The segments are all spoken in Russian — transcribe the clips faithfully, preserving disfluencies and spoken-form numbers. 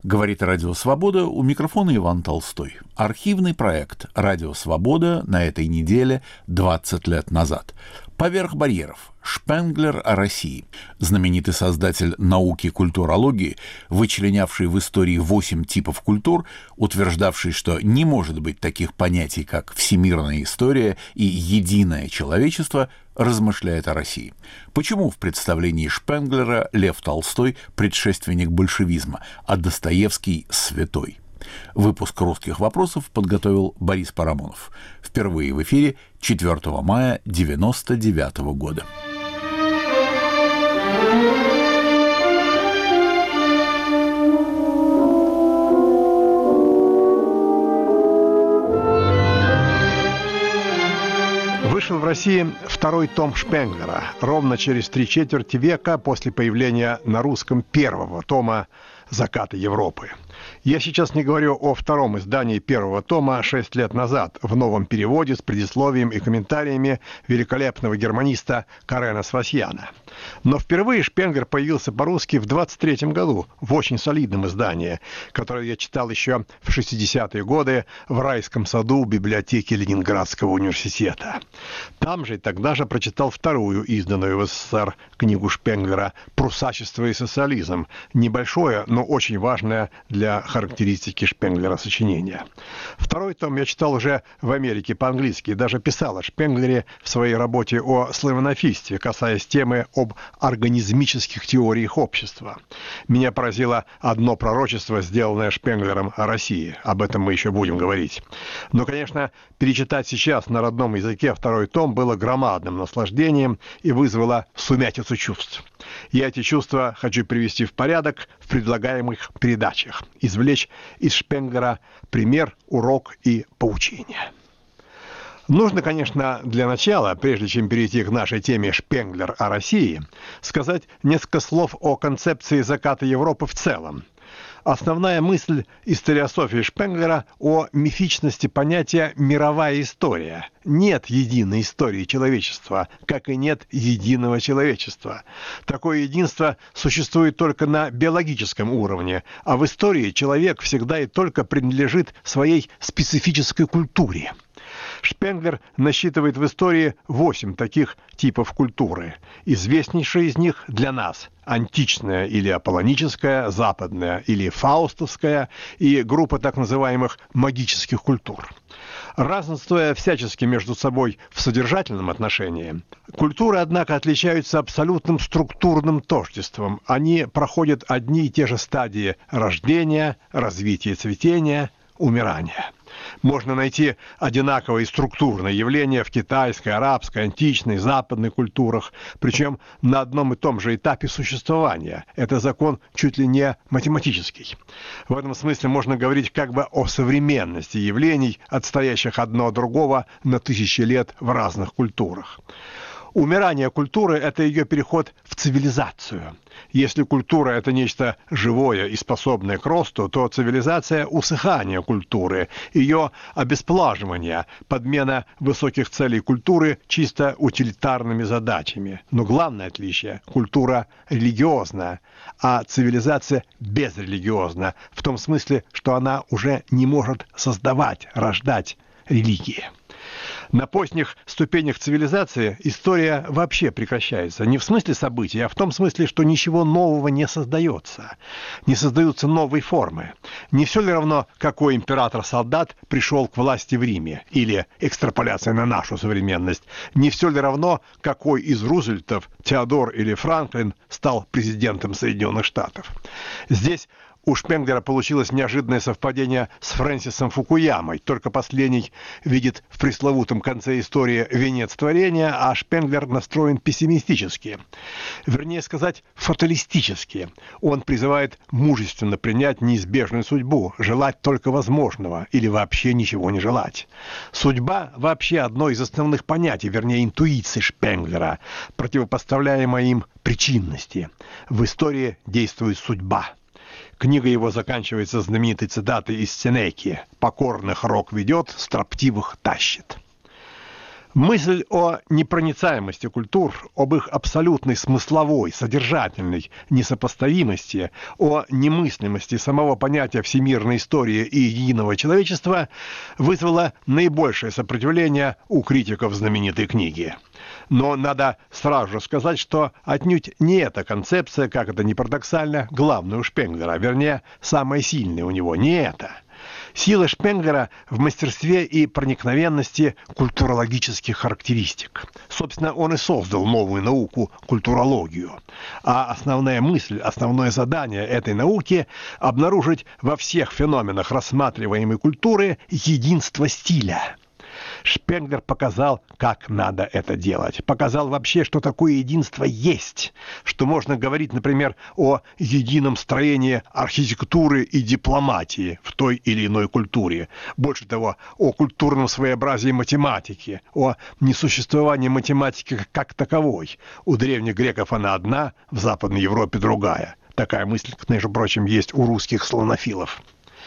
Говорит Радио Свобода, у микрофона Иван Толстой. Архивный проект «Радио Свобода» на этой неделе двадцать лет назад. «Поверх барьеров. Шпенглер о России». Знаменитый создатель науки культурологии, вычленявший в истории восемь типов культур, утверждавший, что не может быть таких понятий, как всемирная история и единое человечество, размышляет о России. Почему в представлении Шпенглера Лев Толстой – предшественник большевизма, а Достоевский – святой? Выпуск «Русских вопросов» подготовил Борис Парамонов. Впервые в эфире четвёртого мая девяносто девятого года. Вышел в России второй том Шпенглера, ровно через три четверти века после появления на русском первого тома «Заката Европы». Я сейчас не говорю о втором издании первого тома шесть лет назад, в новом переводе с предисловием и комментариями великолепного германиста Карена Свасьяна. Но впервые Шпенглер появился по-русски в двадцать третьем году, в очень солидном издании, которое я читал еще в шестидесятые годы в райском саду библиотеки Ленинградского университета. Там же и тогда же прочитал вторую изданную в СССР книгу Шпенглера «Прусачество и социализм», небольшое, но очень важное для характеристики Шпенглера сочинения. Второй том я читал уже в Америке по-английски и даже писал о Шпенглере в своей работе о славянофильстве, касаясь темы об организмических теориях общества. Меня поразило одно пророчество, сделанное Шпенглером о России. Об этом мы еще будем говорить. Но, конечно, перечитать сейчас на родном языке второй том было громадным наслаждением и вызвало сумятицу чувств. Я эти чувства хочу привести в порядок в предлагаемых передачах, извлечь из Шпенглера пример, урок и поучение. Нужно, конечно, для начала, прежде чем перейти к нашей теме «Шпенглер о России», сказать несколько слов о концепции заката Европы в целом. Основная мысль историософии Шпенглера о мифичности понятия «мировая история». Нет единой истории человечества, как и нет единого человечества. Такое единство существует только на биологическом уровне, а в истории человек всегда и только принадлежит своей специфической культуре. Шпенглер насчитывает в истории восемь таких типов культуры. Известнейшая из них для нас – античная или аполлоническая, западная или фаустовская и группа так называемых магических культур. Разнствуя всячески между собой в содержательном отношении, культуры, однако, отличаются абсолютным структурным тождеством. Они проходят одни и те же стадии рождения, развития, цветения, умирания. Можно найти одинаковые структурные явления в китайской, арабской, античной, западной культурах, причем на одном и том же этапе существования. Это закон чуть ли не математический. В этом смысле можно говорить как бы о современности явлений, отстоящих одно от другого на тысячи лет в разных культурах. Умирание культуры – это ее переход в цивилизацию. Если культура – это нечто живое и способное к росту, то цивилизация – усыхание культуры, ее обесплаживание, подмена высоких целей культуры чисто утилитарными задачами. Но главное отличие – культура религиозна, а цивилизация безрелигиозна, в том смысле, что она уже не может создавать, рождать религии. На поздних ступенях цивилизации история вообще прекращается. Не в смысле событий, а в том смысле, что ничего нового не создается. Не создаются новые формы. Не все ли равно, какой император-солдат пришел к власти в Риме? Или экстраполяция на нашу современность. Не все ли равно, какой из Рузвельтов, Теодор или Франклин, стал президентом Соединенных Штатов? Здесь у Шпенглера получилось неожиданное совпадение с Фрэнсисом Фукуямой. Только последний видит в пресловутом конце истории венец творения, а Шпенглер настроен пессимистически. Вернее сказать, фаталистически. Он призывает мужественно принять неизбежную судьбу, желать только возможного или вообще ничего не желать. Судьба вообще одно из основных понятий, вернее интуиции Шпенглера, противопоставляемое им причинности. В истории действует судьба. Книга его заканчивается знаменитой цитатой из Сенеки: «Покорных рок ведет, строптивых тащит». Мысль о непроницаемости культур, об их абсолютной смысловой, содержательной несопоставимости, о немыслимости самого понятия всемирной истории и единого человечества вызвала наибольшее сопротивление у критиков знаменитой книги. Но надо сразу же сказать, что отнюдь не эта концепция, как это ни парадоксально, главная у Шпенглера, а вернее, самая сильная у него, не это. Сила Шпенглера в мастерстве и проникновенности культурологических характеристик. Собственно, он и создал новую науку – культурологию. А основная мысль, основное задание этой науки – обнаружить во всех феноменах рассматриваемой культуры единство стиля. Шпенглер показал, как надо это делать. Показал вообще, что такое единство есть. Что можно говорить, например, о едином строении архитектуры и дипломатии в той или иной культуре. Больше того, о культурном своеобразии математики, о несуществовании математики как таковой. У древних греков она одна, в Западной Европе другая. Такая мысль, между прочим, есть у русских славянофилов.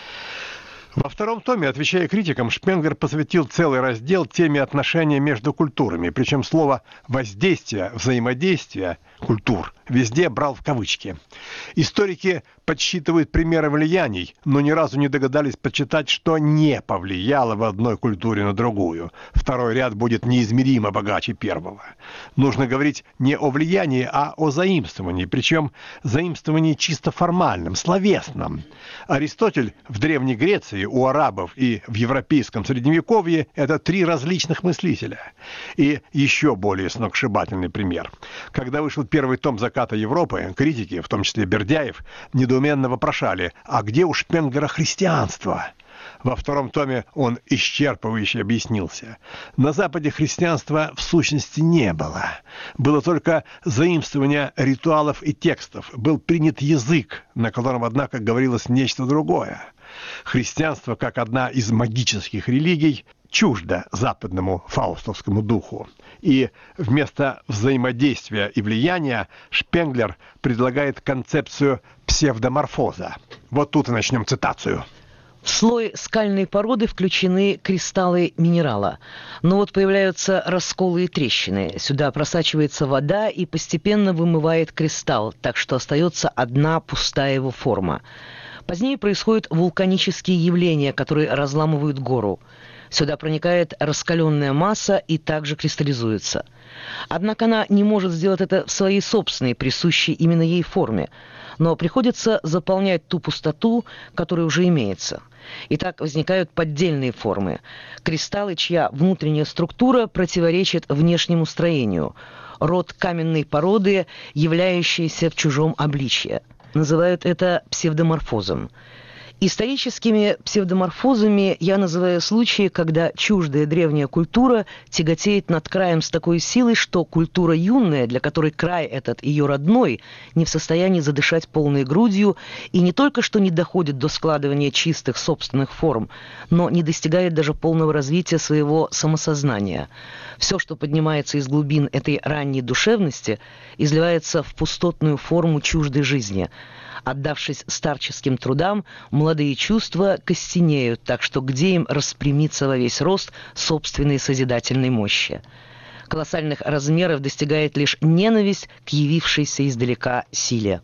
Во втором томе, отвечая критикам, Шпенглер посвятил целый раздел теме отношений между культурами, причем слово «воздействие», «взаимодействие» культур везде брал в кавычки. Историки подсчитывают примеры влияний, но ни разу не догадались подсчитать, что не повлияло в одной культуре на другую. Второй ряд будет неизмеримо богаче первого. Нужно говорить не о влиянии, а о заимствовании, причем заимствовании чисто формальном, словесном. Аристотель в Древней Греции, у арабов и в европейском Средневековье – это три различных мыслителя. И еще более сногсшибательный пример. Когда вышел первый том «Заката Европы», критики, в том числе Бердяев, недоуменно вопрошали, а где у Шпенглера христианство? Во втором томе он исчерпывающе объяснился. На Западе христианства в сущности не было. Было только заимствование ритуалов и текстов. Был принят язык, на котором, однако, говорилось нечто другое. Христианство, как одна из магических религий, чуждо западному фаустовскому духу. И вместо взаимодействия и влияния Шпенглер предлагает концепцию псевдоморфоза. Вот тут и начнем цитацию. В слой скальной породы включены кристаллы минерала. Но вот появляются расколы и трещины. Сюда просачивается вода и постепенно вымывает кристалл, так что остается одна пустая его форма. Позднее происходят вулканические явления, которые разламывают гору. Сюда проникает раскаленная масса и также кристаллизуется. Однако она не может сделать это в своей собственной, присущей именно ей форме, но приходится заполнять ту пустоту, которая уже имеется. И так возникают поддельные формы. Кристаллы, чья внутренняя структура противоречит внешнему строению. Род каменной породы, являющийся в чужом обличье. Называют это псевдоморфозом. Историческими псевдоморфозами я называю случаи, когда чуждая древняя культура тяготеет над краем с такой силой, что культура юная, для которой край этот ее родной, не в состоянии задышать полной грудью и не только что не доходит до складывания чистых собственных форм, но не достигает даже полного развития своего самосознания. Все, что поднимается из глубин этой ранней душевности, изливается в пустотную форму чуждой жизни. Отдавшись старческим трудам, молодые чувства костенеют, так что где им распрямиться во весь рост собственной созидательной мощи? Колоссальных размеров достигает лишь ненависть к явившейся издалека силе.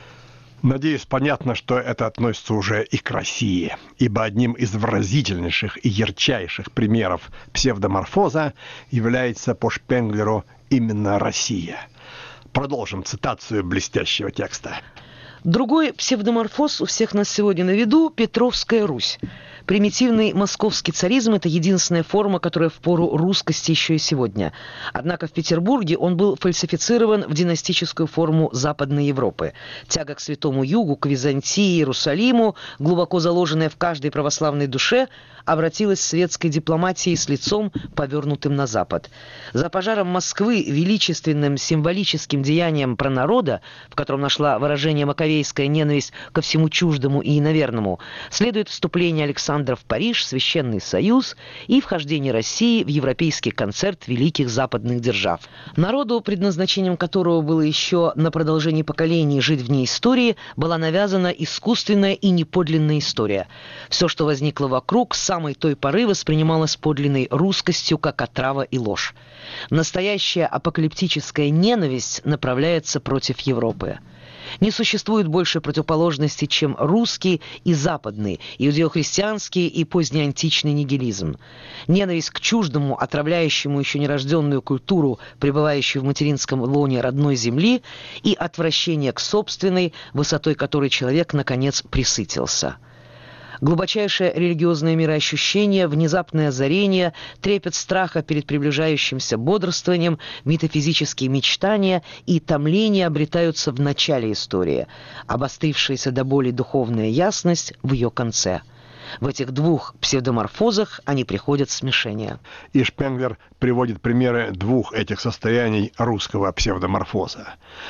Надеюсь, понятно, что это относится уже и к России, ибо одним из выразительнейших и ярчайших примеров псевдоморфоза является по Шпенглеру именно Россия. Продолжим цитацию блестящего текста. Другой псевдоморфоз у всех нас сегодня на виду – Петровская Русь. Примитивный московский царизм – это единственная форма, которая впору русскости еще и сегодня. Однако в Петербурге он был фальсифицирован в династическую форму Западной Европы. Тяга к Святому Югу, к Византии, Иерусалиму, глубоко заложенная в каждой православной душе, обратилась в светской дипломатии с лицом, повернутым на Запад. За пожаром Москвы величественным символическим деянием пронарода, в котором нашла выражение маковейская ненависть ко всему чуждому и иноверному, следует вступление Александра Александра в Париж, Священный Союз и вхождение России в европейский концерт великих западных держав. Народу, предназначением которого было еще на продолжении поколений жить вне истории, была навязана искусственная и неподлинная история. Все, что возникло вокруг, с самой той поры воспринималось подлинной русскостью как отрава и ложь. Настоящая апокалиптическая ненависть направляется против Европы. Не существует больше противоположности, чем русский и западный, иудео-христианский и позднеантичный нигилизм. Ненависть к чуждому, отравляющему еще нерожденную культуру, пребывающую в материнском лоне родной земли, и отвращение к собственной, высотой которой человек, наконец, пресытился. Глубочайшее религиозное мироощущение, внезапное озарение, трепет страха перед приближающимся бодрствованием, метафизические мечтания и томление обретаются в начале истории, обострившаяся до боли духовная ясность в ее конце. В этих двух псевдоморфозах они приходят в смешение. И Шпенглер приводит примеры двух этих состояний русского псевдоморфоза.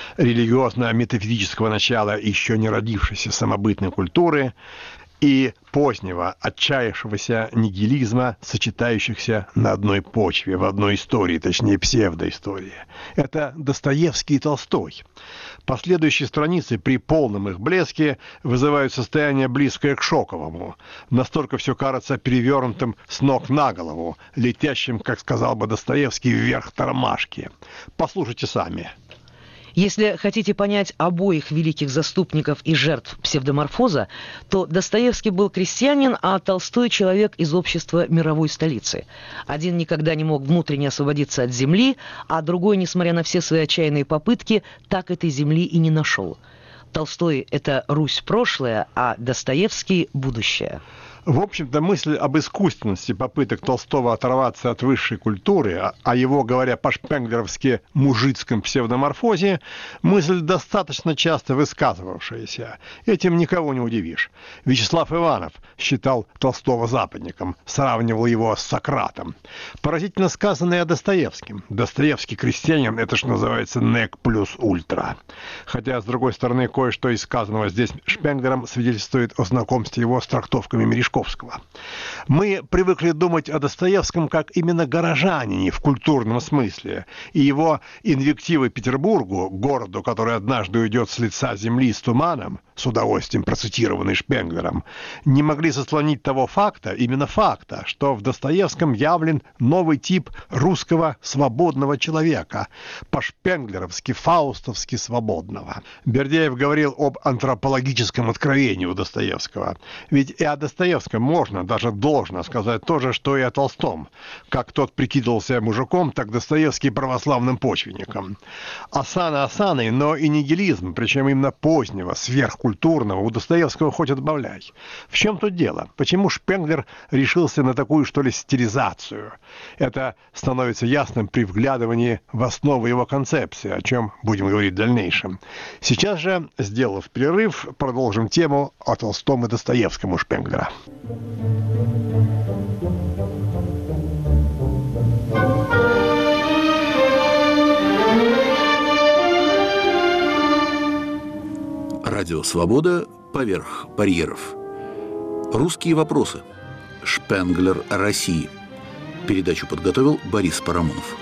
Религиозно-метафизического начала еще не родившейся самобытной культуры и позднего, отчаявшегося нигилизма, сочетающихся на одной почве, в одной истории, точнее псевдоистории. Это Достоевский и Толстой. Последующие страницы при полном их блеске вызывают состояние, близкое к шоковому. Настолько все кажется перевернутым с ног на голову, летящим, как сказал бы Достоевский, вверх тормашки. Послушайте сами. Если хотите понять обоих великих заступников и жертв псевдоморфоза, то Достоевский был крестьянин, а Толстой – человек из общества мировой столицы. Один никогда не мог внутренне освободиться от земли, а другой, несмотря на все свои отчаянные попытки, так этой земли и не нашел. Толстой – это Русь прошлое, а Достоевский – будущее. В общем-то, мысль об искусственности попыток Толстого оторваться от высшей культуры, а его, говоря по-шпенглеровски, мужицком псевдоморфозе, мысль достаточно часто высказывавшаяся. Этим никого не удивишь. Вячеслав Иванов считал Толстого западником, сравнивал его с Сократом. Поразительно сказано и о Достоевском. Достоевский крестьянин – это, что называется, нек плюс ультра. Хотя, с другой стороны, кое-что из сказанного здесь Шпенглером свидетельствует о знакомстве его с трактовками Мережковского. Мы привыкли думать о Достоевском как именно горожанине в культурном смысле, и его инвективы Петербургу, городу, который однажды уйдет с лица земли с туманом, с удовольствием процитированный Шпенглером, не могли заслонить того факта, именно факта, что в Достоевском явлен новый тип русского свободного человека, по-шпенглеровски, фаустовски свободного. Бердяев говорил об антропологическом откровении у Достоевского. Ведь и о Достоевском можно, даже должно сказать то же, что и о Толстом. Как тот прикидывался мужиком, так Достоевский православным почвенником. Осана осаной, но и нигилизм, причем именно позднего, сверхкультурного, у Достоевского хоть отбавляй. В чем тут дело? Почему Шпенглер решился на такую, что ли, стилизацию? Это становится ясным при вглядывании в основу его концепции, о чем будем говорить в дальнейшем. Сейчас же, сделав перерыв, продолжим тему о Толстом и Достоевском у Шпенглера. Радио «Свобода» поверх барьеров. Русские вопросы. Шпенглер о России. Передачу подготовил Борис Парамонов.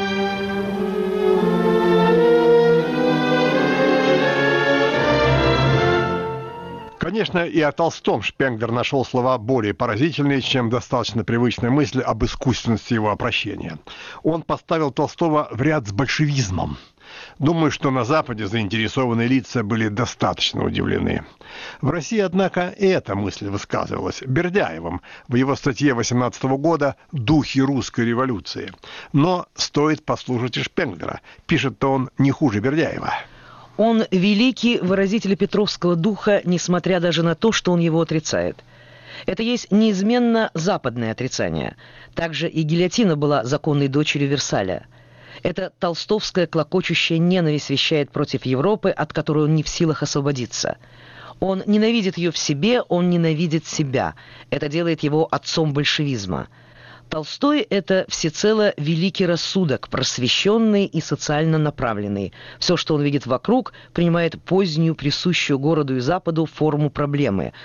Конечно, и о Толстом Шпенглер нашел слова более поразительные, чем достаточно привычная мысль об искусственности его обращения. Он поставил Толстого в ряд с большевизмом. Думаю, что на Западе заинтересованные лица были достаточно удивлены. В России, однако, и эта мысль высказывалась Бердяевым в его статье восемнадцатого года «Духи русской революции». Но стоит послушать и Шпенглера. Пишет-то он не хуже Бердяева. Он великий выразитель петровского духа, несмотря даже на то, что он его отрицает. Это есть неизменно западное отрицание. Также и гильотина была законной дочерью Версаля. Эта толстовская клокочущая ненависть вещает против Европы, от которой он не в силах освободиться. Он ненавидит ее в себе, он ненавидит себя. Это делает его отцом большевизма. Толстой – это всецело великий рассудок, просвещенный и социально направленный. Все, что он видит вокруг, принимает позднюю, присущую городу и Западу форму проблемы.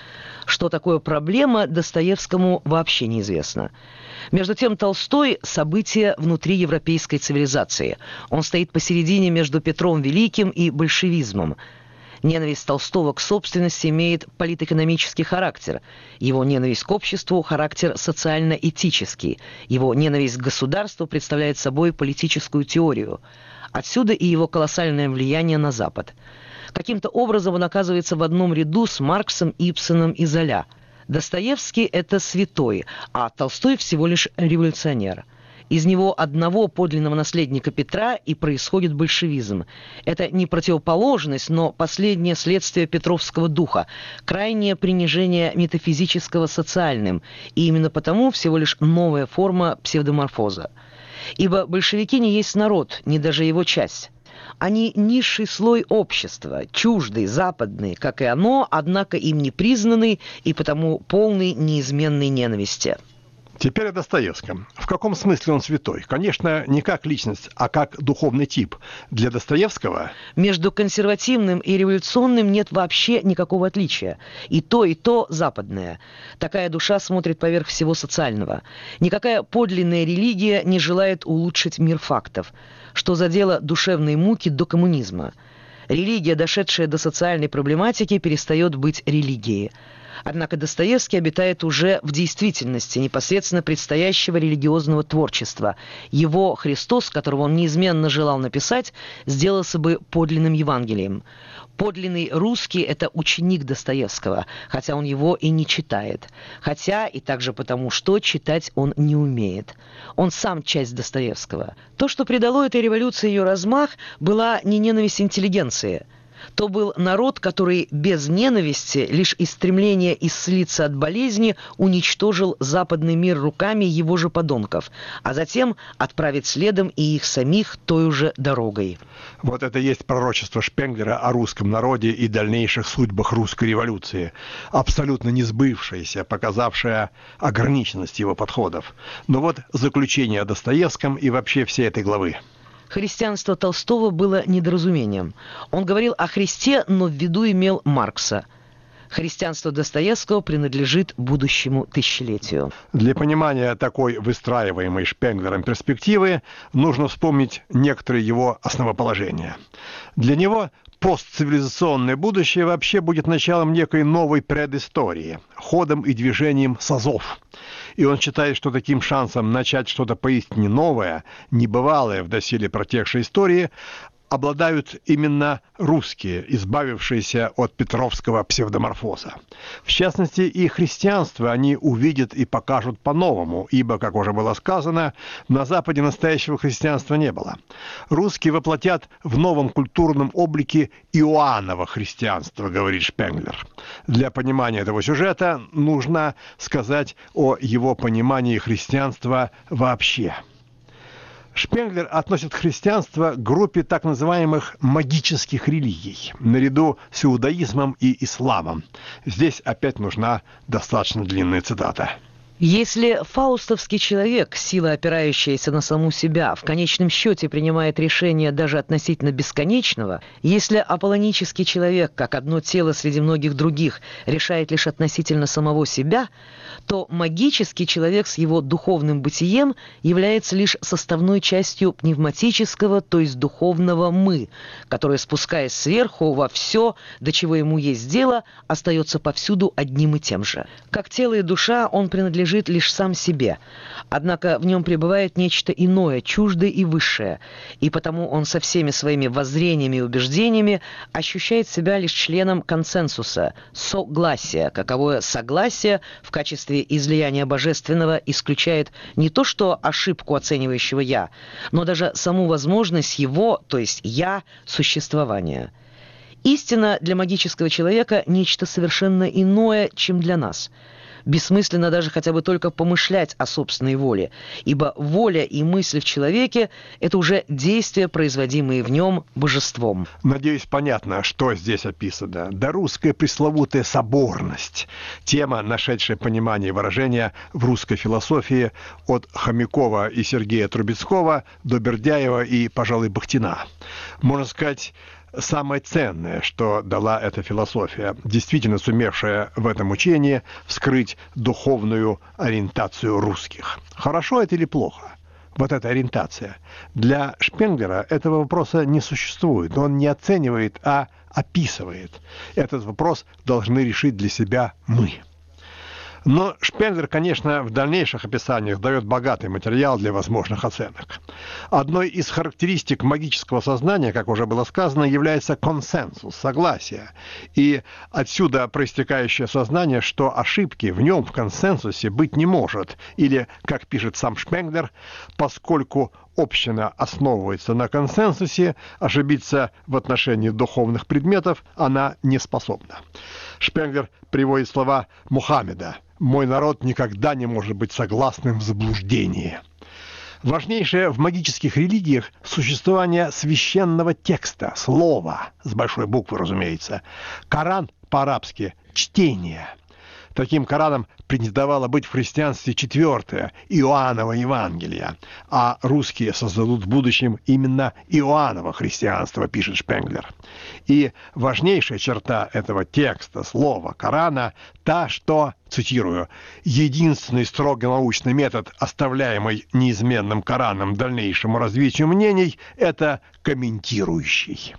Что такое проблема, Достоевскому вообще неизвестно. Между тем, Толстой – событие внутри европейской цивилизации. Он стоит посередине между Петром Великим и большевизмом. Ненависть Толстого к собственности имеет политэкономический характер. Его ненависть к обществу – характер социально-этический. Его ненависть к государству представляет собой политическую теорию. Отсюда и его колоссальное влияние на Запад. Каким-то образом он оказывается в одном ряду с Марксом, Ибсеном и Золя. Достоевский – это святой, а Толстой всего лишь революционер. Из него одного подлинного наследника Петра и происходит большевизм. Это не противоположность, но последнее следствие петровского духа, крайнее принижение метафизического социальным, и именно потому всего лишь новая форма псевдоморфоза. Ибо большевики не есть народ, не даже его часть. Они низший слой общества, чуждый, западный, как и оно, однако им не признанный и потому полный неизменной ненависти. Теперь о Достоевском. В каком смысле он святой? Конечно, не как личность, а как духовный тип. Для Достоевского... Между консервативным и революционным нет вообще никакого отличия. И то, и то западное. Такая душа смотрит поверх всего социального. Никакая подлинная религия не желает улучшить мир фактов. Что за дело душевной муки до коммунизма? Религия, дошедшая до социальной проблематики, перестает быть религией. Однако Достоевский обитает уже в действительности непосредственно предстоящего религиозного творчества. Его «Христос», которого он неизменно желал написать, сделался бы подлинным Евангелием. Подлинный русский – это ученик Достоевского, хотя он его и не читает. Хотя и также потому, что читать он не умеет. Он сам часть Достоевского. То, что придало этой революции ее размах, была не ненависть интеллигенции. То был народ, который без ненависти, лишь из стремления исцелиться от болезни, уничтожил западный мир руками его же подонков, а затем отправить следом и их самих той же дорогой. Вот это и есть пророчество Шпенглера о русском народе и дальнейших судьбах русской революции, абсолютно не сбывшееся, показавшее ограниченность его подходов. Но вот заключение о Достоевском и вообще всей этой главы. Христианство Толстого было недоразумением. Он говорил о Христе, но в виду имел Маркса. Христианство Достоевского принадлежит будущему тысячелетию. Для понимания такой выстраиваемой Шпенглером перспективы нужно вспомнить некоторые его основоположения. Для него постцивилизационное будущее вообще будет началом некой новой предыстории, ходом и движением созов. И он считает, что таким шансом начать что-то поистине новое, небывалое в доселе протекшей истории, обладают именно русские, избавившиеся от петровского псевдоморфоза. В частности, и христианство они увидят и покажут по-новому, ибо, как уже было сказано, на Западе настоящего христианства не было. Русские воплотят в новом культурном облике Иоанново христианство, говорит Шпенглер. Для понимания этого сюжета нужно сказать о его понимании христианства вообще. Шпенглер относит христианство к группе так называемых магических религий, наряду с иудаизмом и исламом. Здесь опять нужна достаточно длинная цитата. Если фаустовский человек, сила, опирающаяся на саму себя, в конечном счете принимает решение даже относительно бесконечного, если аполлонический человек, как одно тело среди многих других, решает лишь относительно самого себя, то магический человек с его духовным бытием является лишь составной частью пневматического, то есть духовного «мы», которое, спускаясь сверху во все, до чего ему есть дело, остается повсюду одним и тем же. Как тело и душа он принадлежит лишь сам себе, однако в нем пребывает нечто иное, чуждое и высшее, и потому он со всеми своими воззрениями и убеждениями ощущает себя лишь членом консенсуса, согласия, каковое согласие в качестве излияния божественного исключает не то что ошибку оценивающего «я», но даже саму возможность его, то есть «я», существования. Истина для магического человека – нечто совершенно иное, чем для нас. Бессмысленно даже хотя бы только помышлять о собственной воле, ибо воля и мысль в человеке – это уже действия, производимые в нем божеством. Надеюсь, понятно, что здесь описано. Да русская пресловутая соборность – тема, нашедшая понимание и выражение в русской философии от Хомякова и Сергея Трубецкого до Бердяева и, пожалуй, Бахтина. Можно сказать, самое ценное, что дала эта философия, действительно сумевшая в этом учении вскрыть духовную ориентацию русских. Хорошо это или плохо? Вот эта ориентация. Для Шпенглера этого вопроса не существует. Он не оценивает, а описывает. Этот вопрос должны решить для себя мы. Но Шпенглер, конечно, в дальнейших описаниях дает богатый материал для возможных оценок. Одной из характеристик магического сознания, как уже было сказано, является консенсус, согласие. И отсюда проистекающее сознание, что ошибки в нем, в консенсусе, быть не может. Или, как пишет сам Шпенглер, поскольку община основывается на консенсусе, ошибиться в отношении духовных предметов она не способна. Шпенглер приводит слова Мухаммеда: «Мой народ никогда не может быть согласным в заблуждении». Важнейшее в магических религиях существование священного текста, слова, с большой буквы, разумеется. Коран по-арабски – чтение. Таким Кораном претендовало быть в христианстве четвертое, Иоанново Евангелие, а русские создадут в будущем именно Иоанново христианство, пишет Шпенглер. И важнейшая черта этого текста, слова Корана, та, что, цитирую, «единственный строго научный метод, оставляемый неизменным Кораном дальнейшему развитию мнений, это комментирующий».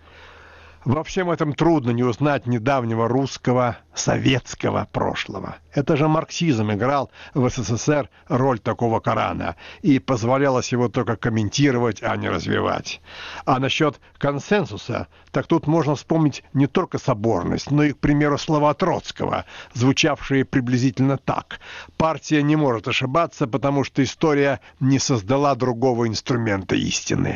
Во всем этом трудно не узнать недавнего русского советского прошлого. Это же марксизм играл в СССР роль такого Корана, и позволялось его только комментировать, а не развивать. А насчет консенсуса, так тут можно вспомнить не только соборность, но и, к примеру, слова Троцкого, звучавшие приблизительно так: «Партия не может ошибаться, потому что история не создала другого инструмента истины».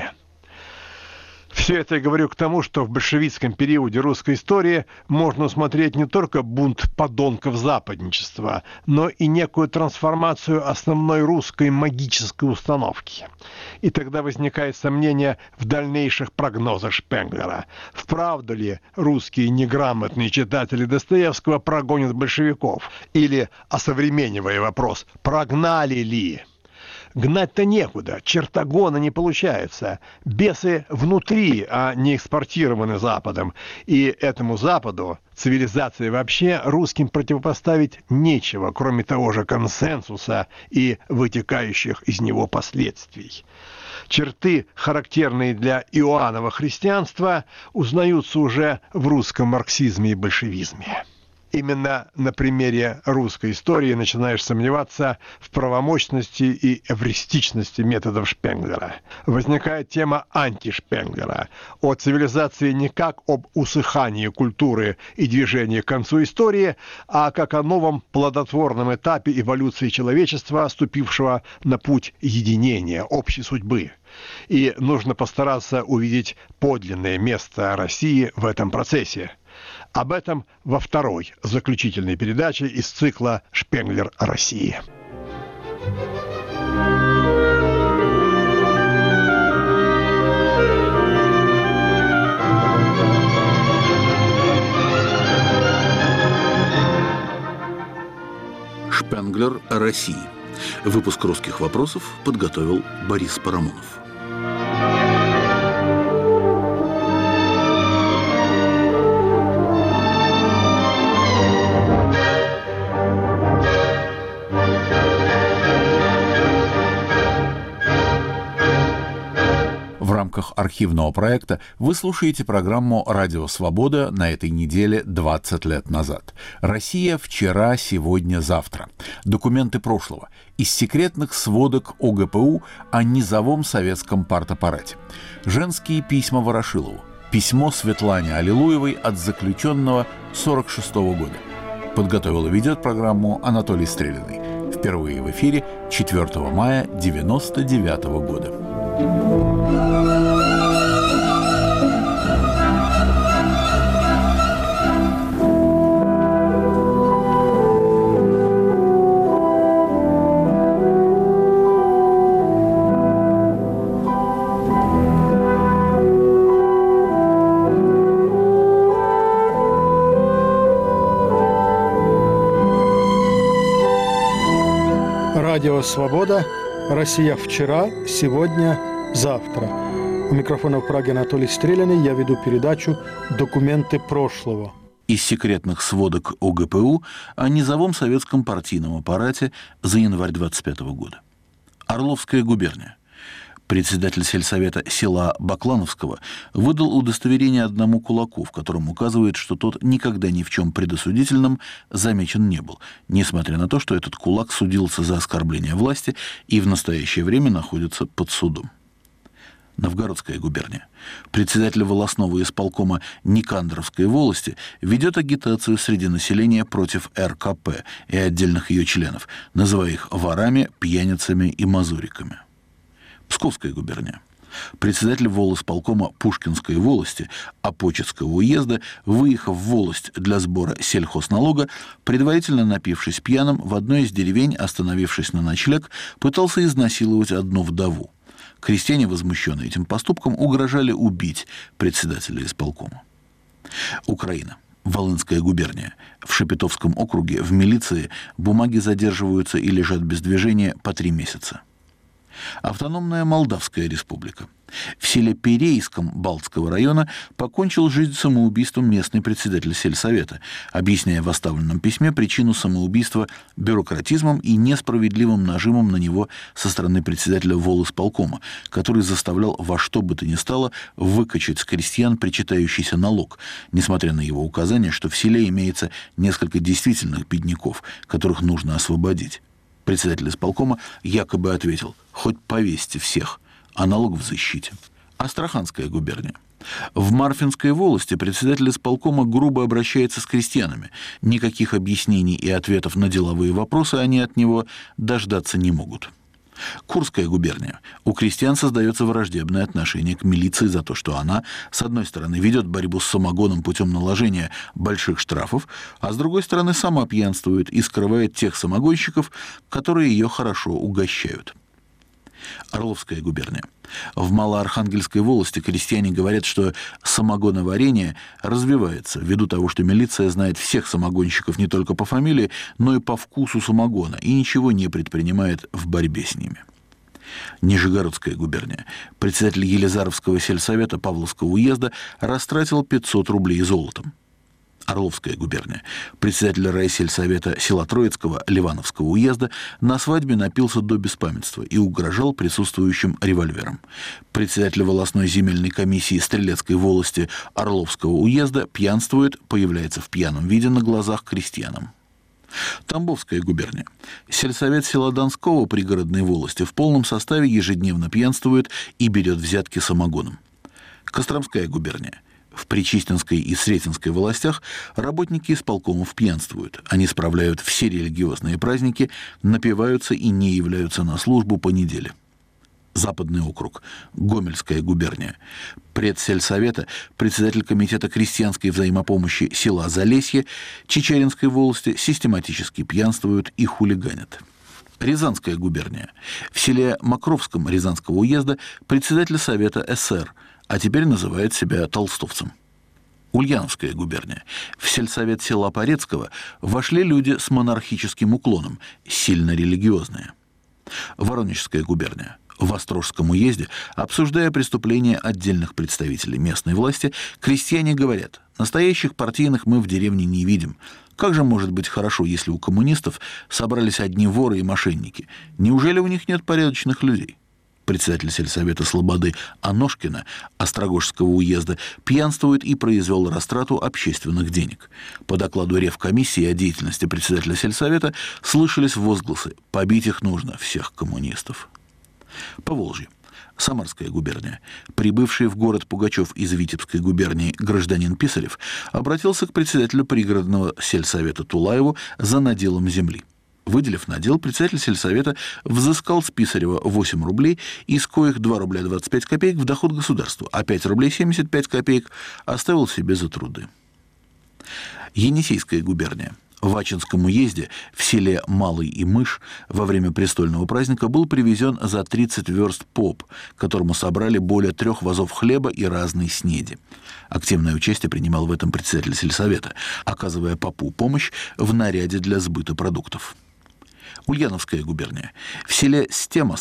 Все это я говорю к тому, что в большевистском периоде русской истории можно усмотреть не только бунт подонков западничества, но и некую трансформацию основной русской магической установки. И тогда возникает сомнение в дальнейших прогнозах Шпенглера. Вправду ли русские неграмотные читатели Достоевского прогонят большевиков? Или, осовременивая вопрос, прогнали ли? Гнать-то некуда, чертогона не получается. Бесы внутри, а не экспортированы Западом. И этому Западу, цивилизации вообще, русским противопоставить нечего, кроме того же консенсуса и вытекающих из него последствий. Черты, характерные для Иоаннова христианства, узнаются уже в русском марксизме и большевизме. Именно на примере русской истории начинаешь сомневаться в правомощности и эвристичности методов Шпенглера. Возникает тема антишпенглера, о цивилизации не как об усыхании культуры и движении к концу истории, а как о новом плодотворном этапе эволюции человечества, ступившего на путь единения, общей судьбы. И нужно постараться увидеть подлинное место России в этом процессе. Об этом во второй заключительной передаче из цикла «Шпенглер России». Шпенглер России. Выпуск «Русских вопросов» подготовил Борис Парамонов. В рамках архивного проекта вы слушаете программу «Радио Свобода» на этой неделе двадцать лет назад. Россия вчера, сегодня, завтра. Документы прошлого. Из секретных сводок ОГПУ о низовом советском партаппарате. Женские письма Ворошилову. Письмо Светлане Аллилуевой от заключенного сорок шестого года. Подготовил и ведет программу Анатолий Стрелянный. Впервые в эфире четвёртого мая девяносто девятого года. Радио «Свобода», Россия вчера, сегодня, завтра. У микрофона в Праге Анатолий Стреляный. Я веду передачу «Документы прошлого». Из секретных сводок о гэ пэ у о низовом советском партийном аппарате за январь двадцать пятого года. Орловская губерния. Председатель сельсовета села Баклановского выдал удостоверение одному кулаку, в котором указывает, что тот никогда ни в чем предосудительном замечен не был, несмотря на то, что этот кулак судился за оскорбление власти и в настоящее время находится под судом. Новгородская губерния. Председатель волостного исполкома Никандровской волости ведет агитацию среди населения против эр ка пэ и отдельных ее членов, называя их ворами, пьяницами и мазуриками. Псковская губерния. Председатель волисполкома Пушкинской волости Опочецкого уезда, выехав в волость для сбора сельхозналога, предварительно напившись пьяным, в одной из деревень, остановившись на ночлег, пытался изнасиловать одну вдову. Крестьяне, возмущенные этим поступком, угрожали убить председателя исполкома. Украина. Волынская губерния. В Шепетовском округе в милиции бумаги задерживаются и лежат без движения по три месяца. Автономная Молдавская республика. В селе Перейском Балтского района покончил жизнь самоубийством местный председатель сельсовета, объясняя в оставленном письме причину самоубийства бюрократизмом и несправедливым нажимом на него со стороны председателя волисполкома, который заставлял во что бы то ни стало выкачать с крестьян причитающийся налог, несмотря на его указание, что в селе имеется несколько действительных бедняков, которых нужно освободить. Председатель исполкома якобы ответил: «Хоть повесьте всех, а налог в защите». Астраханская губерния. В Марфинской волости председатель исполкома грубо обращается с крестьянами. Никаких объяснений и ответов на деловые вопросы они от него дождаться не могут. Курская губерния. У крестьян создается враждебное отношение к милиции за то, что она, с одной стороны, ведет борьбу с самогоном путем наложения больших штрафов, а с другой стороны, сама пьянствует и скрывает тех самогонщиков, которые ее хорошо угощают. Орловская губерния. В Малоархангельской волости крестьяне говорят, что самогоноварение развивается ввиду того, что милиция знает всех самогонщиков не только по фамилии, но и по вкусу самогона и ничего не предпринимает в борьбе с ними. Нижегородская губерния. Председатель Елизаровского сельсовета Павловского уезда растратил пятьсот рублей золотом. Орловская губерния. Председатель райсельсовета села Троицкого Ливановского уезда на свадьбе напился до беспамятства и угрожал присутствующим револьвером. Председатель волостной земельной комиссии Стрелецкой волости Орловского уезда пьянствует, появляется в пьяном виде на глазах крестьянам. Тамбовская губерния. Сельсовет села Донского пригородной волости в полном составе ежедневно пьянствует и берет взятки самогоном. Костромская губерния. В Причистинской и Сретенской волостях работники исполкомов пьянствуют. Они справляют все религиозные праздники, напиваются и не являются на службу по неделе. Западный округ. Гомельская губерния. Предсельсовета, председатель комитета крестьянской взаимопомощи села Залесье Чичеринской волости систематически пьянствуют и хулиганят. Рязанская губерния. В селе Макровском Рязанского уезда председатель совета эс эр, а теперь называет себя толстовцем. Ульяновская губерния. В сельсовет села Порецкого вошли люди с монархическим уклоном, сильно религиозные. Воронежская губерния. В Острожском уезде, обсуждая преступления отдельных представителей местной власти, крестьяне говорят: настоящих партийных мы в деревне не видим. Как же может быть хорошо, если у коммунистов собрались одни воры и мошенники? Неужели у них нет порядочных людей? Председатель сельсовета Слободы Аношкина Острогожского уезда пьянствует и произвел растрату общественных денег. По докладу ревкомиссии о деятельности председателя сельсовета слышались возгласы: побить их нужно, всех коммунистов. Поволжье. Самарская губерния. Прибывший в город Пугачев из Витебской губернии гражданин Писарев обратился к председателю пригородного сельсовета Тулаеву за наделом земли. Выделив надел, председатель сельсовета взыскал с Писарева восемь рублей, из коих два рубля двадцать пять копеек в доход государству, а пять рублей семьдесят пять копеек оставил себе за труды. Енисейская губерния. В Ачинском уезде в селе Малый и Мышь во время престольного праздника был привезен за тридцать верст поп, которому собрали более трех вазов хлеба и разной снеди. Активное участие принимал в этом председатель сельсовета, оказывая попу помощь в наряде для сбыта продуктов. Ульяновская губерния. В селе Стемос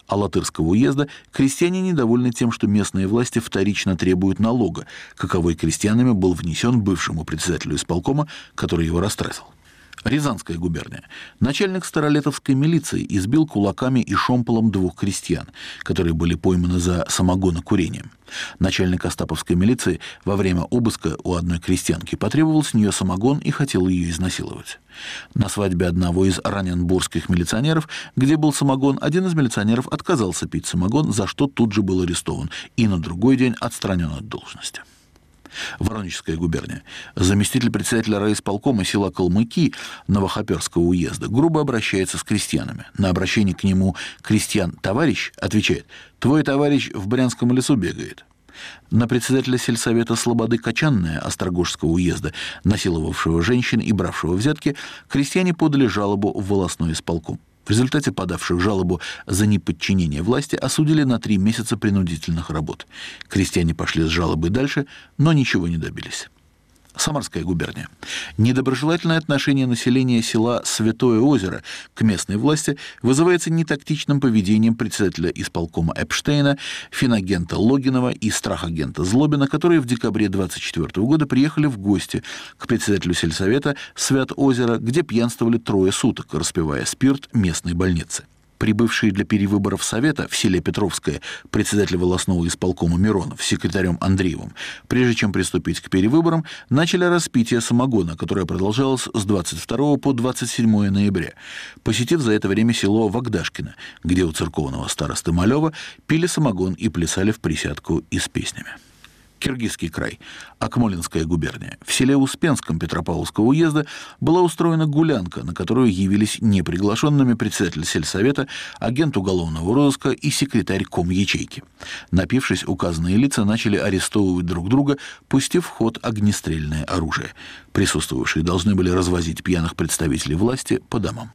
Алатырского уезда, крестьяне недовольны тем, что местные власти вторично требуют налога, каковой крестьянами был внесен бывшему председателю исполкома, который его растратил. Рязанская губерния. Начальник старолетовской милиции избил кулаками и шомполом двух крестьян, которые были пойманы за самогонокурением. Начальник Остаповской милиции во время обыска у одной крестьянки потребовал с нее самогон и хотел ее изнасиловать. На свадьбе одного из раненбургских милиционеров, где был самогон, один из милиционеров отказался пить самогон, за что тут же был арестован и на другой день отстранен от должности. Воронежская губерния. Заместитель председателя райисполкома села Калмыки Новохоперского уезда грубо обращается с крестьянами. На обращение к нему крестьян «товарищ» отвечает: «Твой товарищ в Брянском лесу бегает». На председателя сельсовета Слободы Качанная Острогожского уезда, насиловавшего женщин и бравшего взятки, крестьяне подали жалобу в волостной исполком. В результате подавших жалобу за неподчинение власти осудили на три месяца принудительных работ. Крестьяне пошли с жалобой дальше, но ничего не добились. Самарская губерния. Недоброжелательное отношение населения села Святое озеро к местной власти вызывается нетактичным поведением председателя исполкома Эпштейна, финагента Логинова и страхагента Злобина, которые в декабре двадцать четвёртого года приехали в гости к председателю сельсовета Свят-озеро, где пьянствовали трое суток, распивая спирт местной больницы. Прибывшие для перевыборов совета в селе Петровское председатель волостного исполкома Миронов с секретарем Андреевым, прежде чем приступить к перевыборам, начали распитие самогона, которое продолжалось с двадцать второго по двадцать седьмое ноября, посетив за это время село Вагдашкино, где у церковного старосты Малева пили самогон и плясали в присядку и с песнями. Киргизский край. Акмолинская губерния. В селе Успенском Петропавловского уезда была устроена гулянка, на которую явились неприглашенными председатель сельсовета, агент уголовного розыска и секретарь комячейки. Напившись, указанные лица начали арестовывать друг друга, пустив в ход огнестрельное оружие. Присутствовавшие должны были развозить пьяных представителей власти по домам.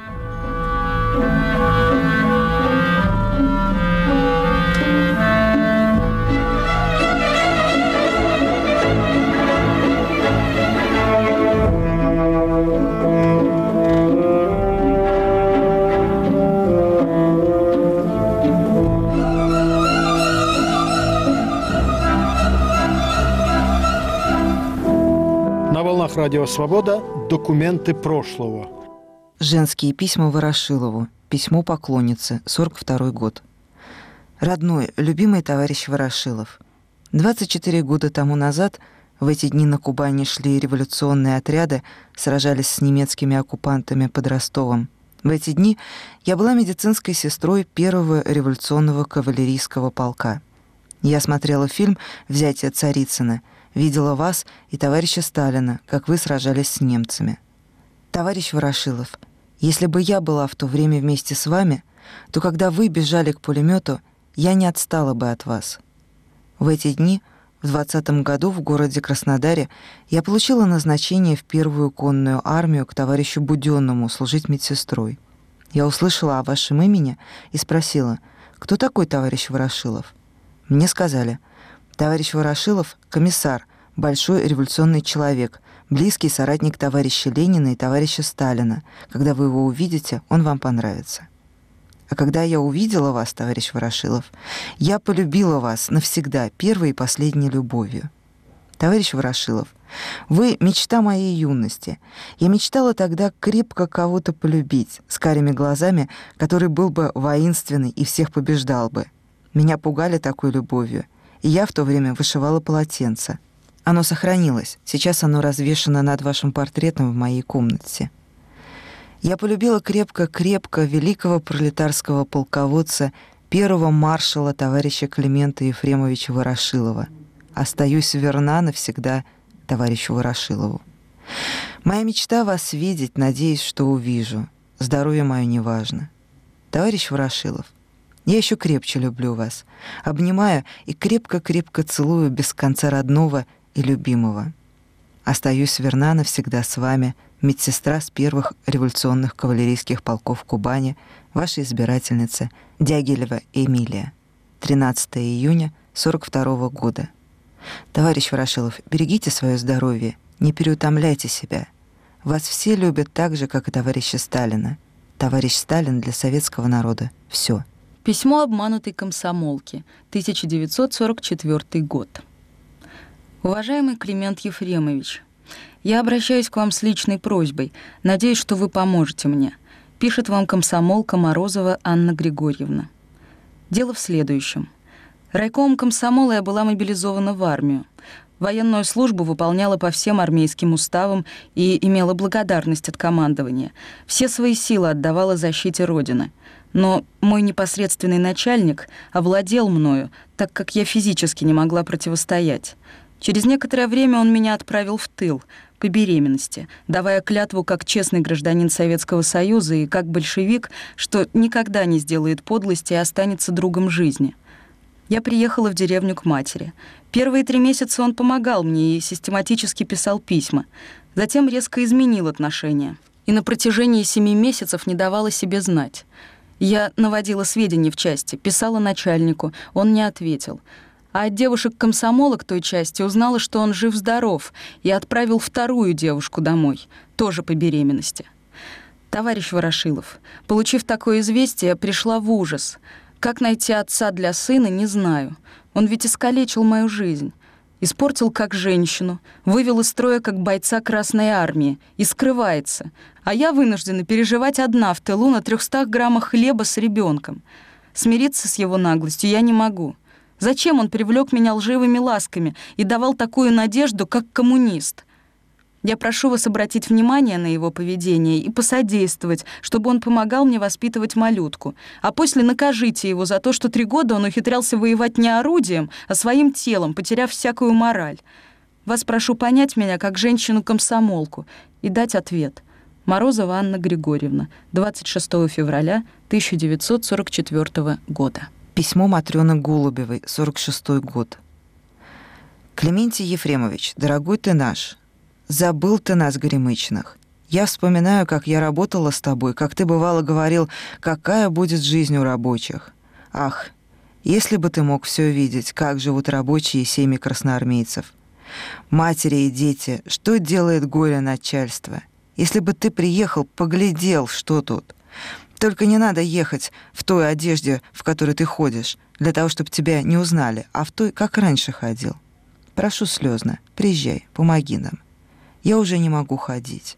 Радио «Свобода» «Документы прошлого». Женские письма Ворошилову. Письмо поклонницы. сорок второй год. Родной, любимый товарищ Ворошилов. двадцать четыре года тому назад в эти дни на Кубани шли революционные отряды, сражались с немецкими оккупантами под Ростовом. В эти дни я была медицинской сестрой первого революционного кавалерийского полка. Я смотрела фильм «Взятие Царицына», видела вас и товарища Сталина, как вы сражались с немцами. Товарищ Ворошилов, если бы я была в то время вместе с вами, то когда вы бежали к пулемету, я не отстала бы от вас. В эти дни, в двадцатом году в городе Краснодаре, я получила назначение в первую конную армию к товарищу Будённому служить медсестрой. Я услышала о вашем имени и спросила, кто такой товарищ Ворошилов? Мне сказали: товарищ Ворошилов — комиссар, большой революционный человек, близкий соратник товарища Ленина и товарища Сталина. Когда вы его увидите, он вам понравится. А когда я увидела вас, товарищ Ворошилов, я полюбила вас навсегда, первой и последней любовью. Товарищ Ворошилов, вы — мечта моей юности. Я мечтала тогда крепко кого-то полюбить, с карими глазами, который был бы воинственный и всех побеждал бы. Меня пугали такой любовью, и я в то время вышивала полотенце. Оно сохранилось. Сейчас оно развешано над вашим портретом в моей комнате. Я полюбила крепко-крепко великого пролетарского полководца, первого маршала товарища Климента Ефремовича Ворошилова. Остаюсь верна навсегда товарищу Ворошилову. Моя мечта вас видеть, надеюсь, что увижу. Здоровье мое неважно. Товарищ Ворошилов, я еще крепче люблю вас. Обнимаю и крепко-крепко целую без конца родного и любимого. Остаюсь верна навсегда с вами, медсестра с первых революционных кавалерийских полков Кубани, ваша избирательница Дягилева Эмилия. тринадцатого июня сорок второго года. Товарищ Ворошилов, берегите свое здоровье, не переутомляйте себя. Вас все любят так же, как и товарища Сталина. Товарищ Сталин для советского народа — все. Письмо обманутой комсомолки, тысяча девятьсот сорок четвёртый год. Уважаемый Климент Ефремович, я обращаюсь к вам с личной просьбой. Надеюсь, что вы поможете мне. Пишет вам комсомолка Морозова Анна Григорьевна. Дело в следующем. Райкомом комсомола я была мобилизована в армию. Военную службу выполняла по всем армейским уставам и имела благодарность от командования. Все свои силы отдавала защите Родины. Но мой непосредственный начальник овладел мною, так как я физически не могла противостоять. Через некоторое время он меня отправил в тыл, по беременности, давая клятву как честный гражданин Советского Союза и как большевик, что никогда не сделает подлости и останется другом жизни. Я приехала в деревню к матери. Первые три месяца он помогал мне и систематически писал письма. Затем резко изменил отношения. И на протяжении семи месяцев не давал о себе знать. Я наводила сведения в части, писала начальнику, он не ответил. А от девушек-комсомолок той части узнала, что он жив-здоров, и отправил вторую девушку домой, тоже по беременности. Товарищ Ворошилов, получив такое известие, я пришла в ужас. Как найти отца для сына, не знаю. Он ведь искалечил мою жизнь. Испортил как женщину, вывел из строя как бойца Красной Армии и скрывается. А я вынуждена переживать одна в тылу на трехстах граммах хлеба с ребенком. Смириться с его наглостью я не могу. Зачем он привлек меня лживыми ласками и давал такую надежду, как коммунист? Я прошу вас обратить внимание на его поведение и посодействовать, чтобы он помогал мне воспитывать малютку. А после накажите его за то, что три года он ухитрялся воевать не орудием, а своим телом, потеряв всякую мораль. Вас прошу понять меня как женщину-комсомолку и дать ответ. Морозова Анна Григорьевна, двадцать шестого февраля тысяча девятьсот сорок четвёртого года. Письмо Матрёны Голубевой, сорок шестой год. Клементий Ефремович, дорогой ты наш, забыл ты нас, горемычных. Я вспоминаю, как я работала с тобой, как ты, бывало, говорил, какая будет жизнь у рабочих. Ах, если бы ты мог все видеть, как живут рабочие и семьи красноармейцев. Матери и дети, что делает горе начальство? Если бы ты приехал, поглядел, что тут. Только не надо ехать в той одежде, в которой ты ходишь, для того, чтобы тебя не узнали, а в той, как раньше ходил. Прошу слезно, приезжай, помоги нам. Я уже не могу ходить.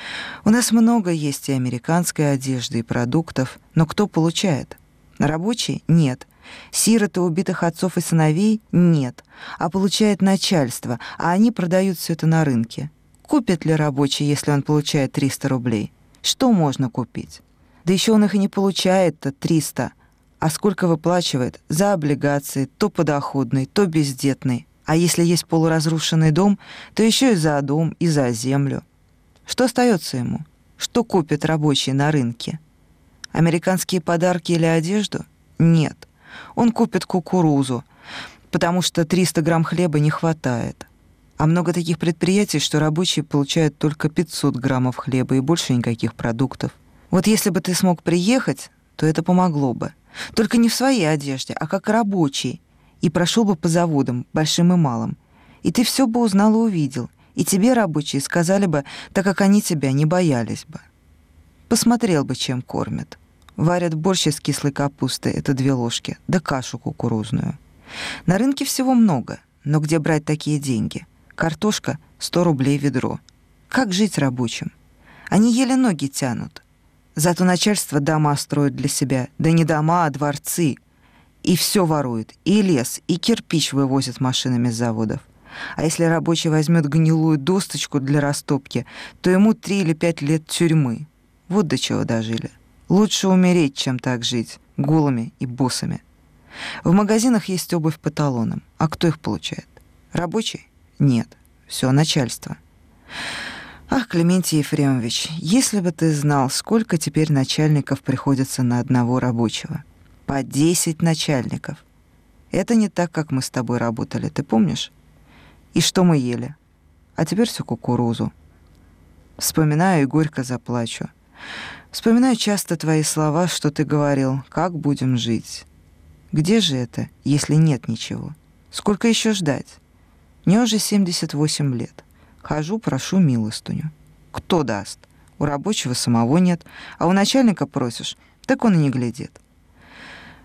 У нас много есть и американской одежды, и продуктов, но кто получает? Рабочие? Нет. Сироты убитых отцов и сыновей? Нет. А получает начальство, а они продают все это на рынке. Купит ли рабочий, если он получает триста рублей? Что можно купить? Да еще он их и не получает-то триста. А сколько выплачивает? За облигации, то подоходный, то бездетный. А если есть полуразрушенный дом, то еще и за дом, и за землю. Что остается ему? Что купит рабочий на рынке? Американские подарки или одежду? Нет. Он купит кукурузу, потому что триста грамм хлеба не хватает. А много таких предприятий, что рабочие получают только пятьсот граммов хлеба и больше никаких продуктов. Вот если бы ты смог приехать, то это помогло бы. Только не в своей одежде, а как рабочий. И прошел бы по заводам, большим и малым. И ты все бы узнал и увидел. И тебе рабочие сказали бы, так как они тебя не боялись бы. Посмотрел бы, чем кормят. Варят борщ из кислой капусты, это две ложки, да кашу кукурузную. На рынке всего много, но где брать такие деньги? Картошка — сто рублей ведро. Как жить рабочим? Они еле ноги тянут. Зато начальство дома строит для себя. Да не дома, а дворцы. И все ворует. И лес, и кирпич вывозят машинами с заводов. А если рабочий возьмет гнилую досточку для растопки, то ему три или пять лет тюрьмы. Вот до чего дожили. Лучше умереть, чем так жить, голыми и босами. В магазинах есть обувь по талонам. А кто их получает? Рабочий? Нет. Все начальство. Ах, Клементий Ефремович, если бы ты знал, сколько теперь начальников приходится на одного рабочего. По десять начальников. Это не так, как мы с тобой работали, ты помнишь? И что мы ели? А теперь всю кукурузу. Вспоминаю и горько заплачу. Вспоминаю часто твои слова, что ты говорил, как будем жить. Где же это, если нет ничего? Сколько еще ждать? Мне уже семьдесят восемь лет. Хожу, прошу милостыню. Кто даст? У рабочего самого нет, а у начальника просишь, так он и не глядит.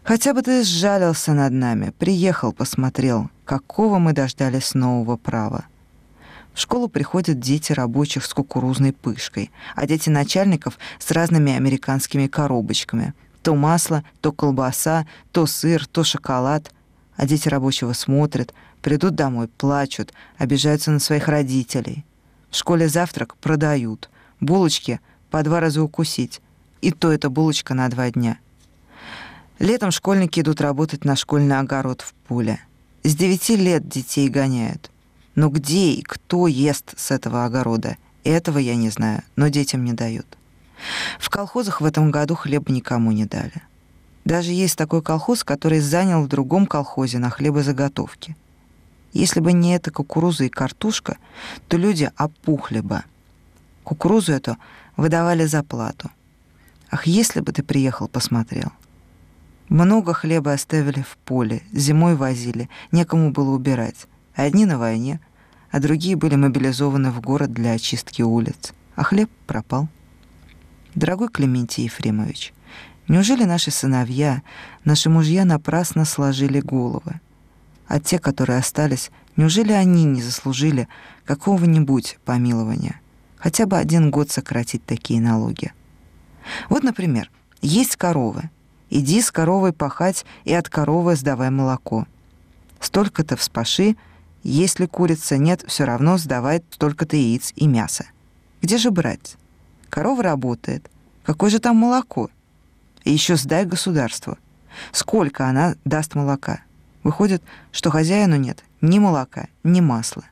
Хотя бы ты сжалился над нами, приехал, посмотрел, какого мы дождались нового права. В школу приходят дети рабочих с кукурузной пышкой, а дети начальников с разными американскими коробочками. То масло, то колбаса, то сыр, то шоколад. А дети рабочего смотрят, придут домой, плачут, обижаются на своих родителей. В школе завтрак продают, булочки по два раза укусить. И то эта булочка на два дня. Летом школьники идут работать на школьный огород в поле. С девяти лет детей гоняют. Но где и кто ест с этого огорода? Этого я не знаю, но детям не дают. В колхозах в этом году хлеба никому не дали. Даже есть такой колхоз, который занял в другом колхозе на хлебозаготовки. Если бы не эта кукуруза и картошка, то люди опухли бы. Кукурузу эту выдавали за плату. Ах, если бы ты приехал, посмотрел. Много хлеба оставили в поле, зимой возили, некому было убирать. Одни на войне, а другие были мобилизованы в город для очистки улиц. А хлеб пропал. Дорогой Клементий Ефремович, неужели наши сыновья, наши мужья напрасно сложили головы? А те, которые остались, неужели они не заслужили какого-нибудь помилования? Хотя бы один год сократить такие налоги. Вот, например, есть коровы. Иди с коровой пахать и от коровы сдавай молоко. Столько-то вспаши, если курица нет, все равно сдавай столько-то яиц и мяса. Где же брать? Корова работает. Какое же там молоко? И еще сдай государству. Сколько она даст молока? Выходит, что хозяину нет ни молока, ни масла.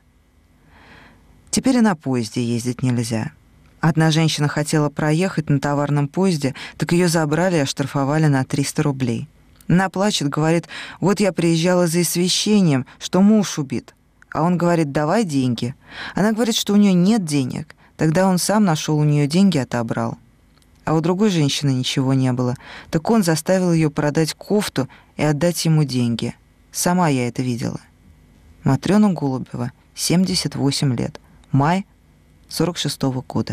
Теперь и на поезде ездить нельзя. Одна женщина хотела проехать на товарном поезде, так ее забрали и оштрафовали на триста рублей. Она плачет, говорит, вот я приезжала за освещением, что муж убит. А он говорит, давай деньги. Она говорит, что у нее нет денег. Тогда он сам нашел у нее деньги и отобрал. А у другой женщины ничего не было. Так он заставил ее продать кофту и отдать ему деньги. Сама я это видела. Матрёна Голубева, семьдесят восемь лет. Май сорок шестого года.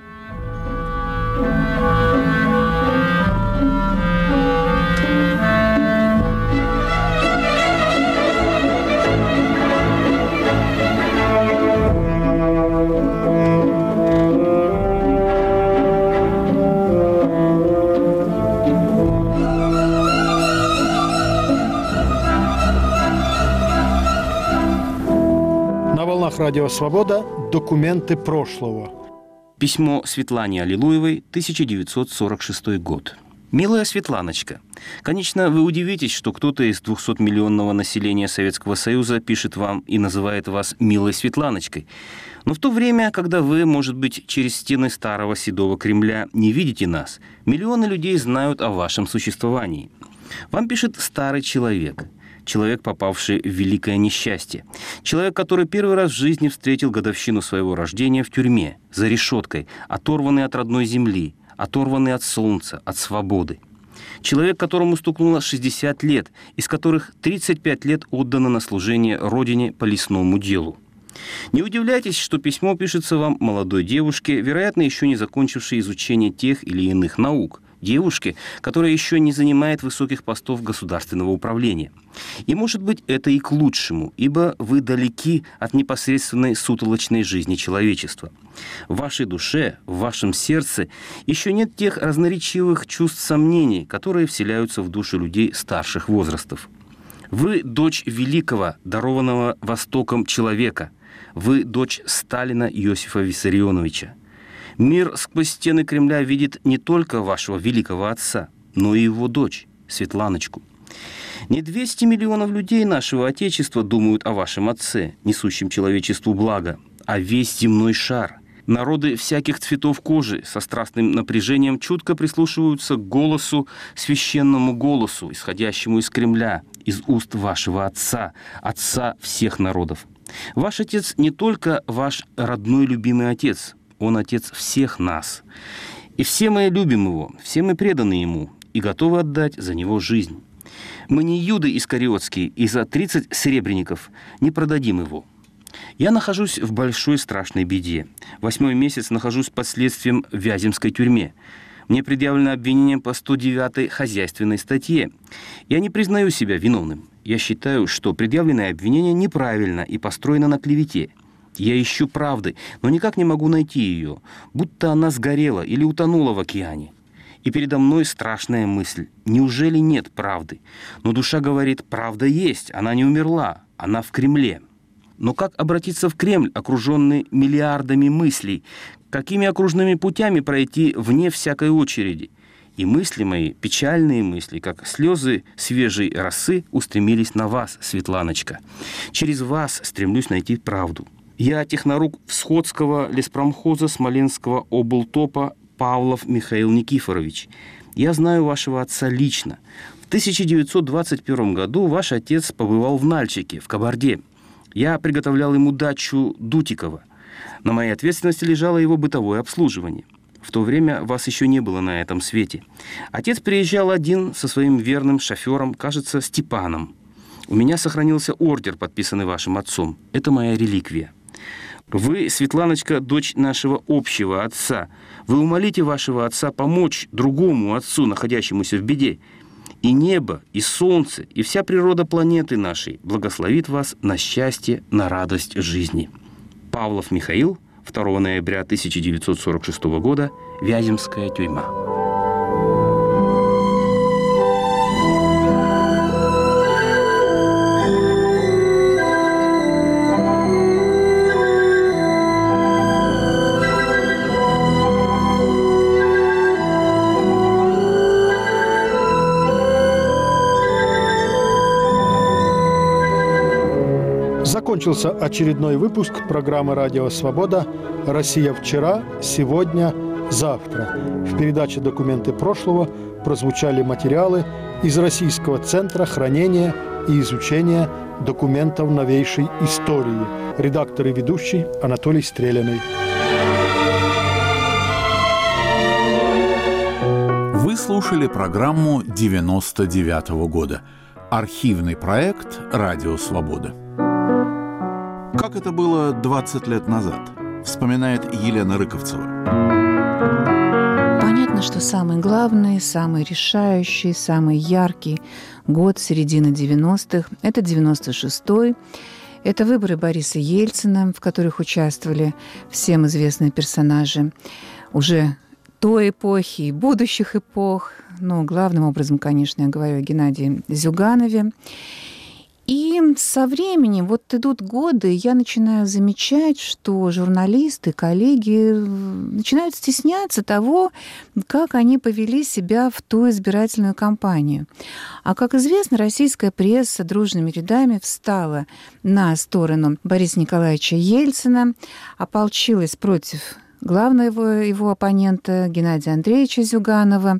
На волнах Радио Свобода «Документы прошлого». Письмо Светлане Аллилуевой, тысяча девятьсот сорок шестой год. «Милая Светланочка, конечно, вы удивитесь, что кто-то из двухсотмиллионного населения Советского Союза пишет вам и называет вас «милой Светланочкой». Но в то время, когда вы, может быть, через стены старого седого Кремля не видите нас, миллионы людей знают о вашем существовании. Вам пишет старый человек. Человек, попавший в великое несчастье. Человек, который первый раз в жизни встретил годовщину своего рождения в тюрьме, за решеткой, оторванный от родной земли, оторванный от солнца, от свободы. Человек, которому стукнуло шестьдесят лет, из которых тридцать пять лет отдано на служение Родине по лесному делу. Не удивляйтесь, что письмо пишется вам молодой девушке, вероятно, еще не закончившей изучение тех или иных наук. Девушке, которая еще не занимает высоких постов государственного управления. И, может быть, это и к лучшему, ибо вы далеки от непосредственной сутолочной жизни человечества. В вашей душе, в вашем сердце еще нет тех разноречивых чувств сомнений, которые вселяются в души людей старших возрастов. Вы дочь великого, дарованного Востоком человека. Вы дочь Сталина Иосифа Виссарионовича. Мир сквозь стены Кремля видит не только вашего великого отца, но и его дочь, Светланочку. Не двести миллионов людей нашего Отечества думают о вашем отце, несущем человечеству благо, а весь земной шар. Народы всяких цветов кожи со страстным напряжением чутко прислушиваются к голосу, священному голосу, исходящему из Кремля, из уст вашего отца, отца всех народов. Ваш отец не только ваш родной любимый отец, он отец всех нас. И все мы любим его, все мы преданы ему и готовы отдать за него жизнь. Мы не Юды Искариотские, и за тридцать серебряников не продадим его. Я нахожусь в большой страшной беде. Восьмой месяц нахожусь под следствием в Вяземской тюрьме. Мне предъявлено обвинение по сто девятой хозяйственной статье. Я не признаю себя виновным. Я считаю, что предъявленное обвинение неправильно и построено на клевете. Я ищу правды, но никак не могу найти ее, будто она сгорела или утонула в океане. И передо мной страшная мысль. Неужели нет правды? Но душа говорит, правда есть, она не умерла, она в Кремле. Но как обратиться в Кремль, окруженный миллиардами мыслей? Какими окружными путями пройти вне всякой очереди? И мысли мои, печальные мысли, как слезы свежей росы, устремились на вас, Светланочка. Через вас стремлюсь найти правду. Я технорук Всходского леспромхоза Смоленского облтопа Павлов Михаил Никифорович. Я знаю вашего отца лично. В тысяча девятьсот двадцать первом году ваш отец побывал в Нальчике, в Кабарде. Я приготовлял ему дачу Дутикова. На моей ответственности лежало его бытовое обслуживание. В то время вас еще не было на этом свете. Отец приезжал один со своим верным шофером, кажется, Степаном. У меня сохранился ордер, подписанный вашим отцом. Это моя реликвия. Вы, Светланочка, дочь нашего общего отца. Вы умолите вашего отца помочь другому отцу, находящемуся в беде. И небо, и солнце, и вся природа планеты нашей благословит вас на счастье, на радость жизни. Павлов Михаил, второго ноября тысяча девятьсот сорок шестого года, Вяземская тюрьма. Закончился очередной выпуск программы «Радио Свобода. Россия вчера, сегодня, завтра». В передаче «Документы прошлого» прозвучали материалы из Российского центра хранения и изучения документов новейшей истории. Редактор и ведущий Анатолий Стреляный. Вы слушали программу девяносто девятого года. Архивный проект «Радио Свобода». Как это было двадцать лет назад, вспоминает Елена Рыковцева. Понятно, что самый главный, самый решающий, самый яркий год середины девяностых – это девяносто шестой. Это выборы Бориса Ельцина, в которых участвовали всем известные персонажи уже той эпохи и будущих эпох. Но главным образом, конечно, я говорю о Геннадии Зюганове. И со временем, вот идут годы, я начинаю замечать, что журналисты, коллеги начинают стесняться того, как они повели себя в ту избирательную кампанию. А, как известно, российская пресса дружными рядами встала на сторону Бориса Николаевича Ельцина, ополчилась против главного его оппонента Геннадия Андреевича Зюганова.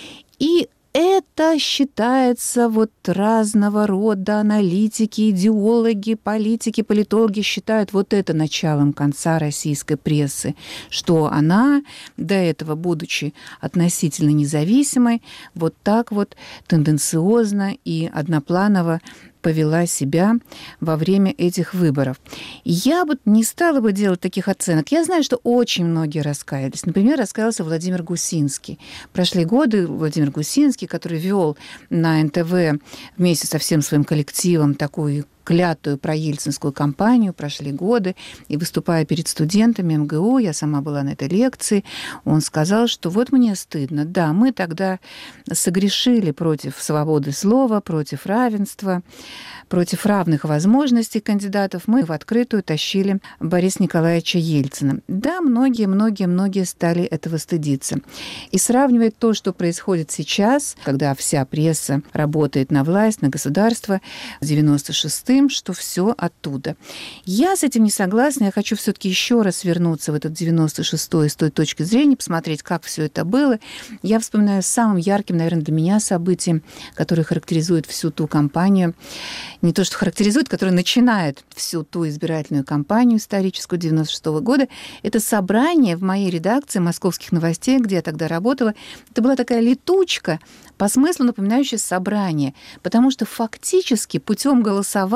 И это считается, вот разного рода аналитики, идеологи, политики, политологи считают вот это началом конца российской прессы, что она, до этого будучи относительно независимой, вот так вот тенденциозно и однопланово повела себя во время этих выборов. Я бы не стала бы делать таких оценок. Я знаю, что очень многие раскаялись. Например, раскаялся Владимир Гусинский. Прошли годы, Владимир Гусинский, который вел на эн тэ вэ вместе со всем своим коллективом такую клятую проельцинскую кампанию, прошли годы, и выступая перед студентами эм гэ у, я сама была на этой лекции, он сказал, что вот мне стыдно, да, мы тогда согрешили против свободы слова, против равенства, против равных возможностей кандидатов, мы в открытую тащили Бориса Николаевича Ельцина. Да, многие, многие, многие стали этого стыдиться. И сравнивать то, что происходит сейчас, когда вся пресса работает на власть, на государство, с девяносто шестым, что все оттуда. Я с этим не согласна. Я хочу все-таки еще раз вернуться в этот девяносто шестой с той точки зрения, посмотреть, как все это было. Я вспоминаю самым ярким, наверное, для меня событием, которое характеризует всю ту кампанию, не то, что характеризует, которое начинает всю ту избирательную кампанию историческую девяносто шестого года, это собрание в моей редакции «Московских новостей», где я тогда работала. Это была такая летучка, по смыслу напоминающая собрание, потому что фактически путем голосования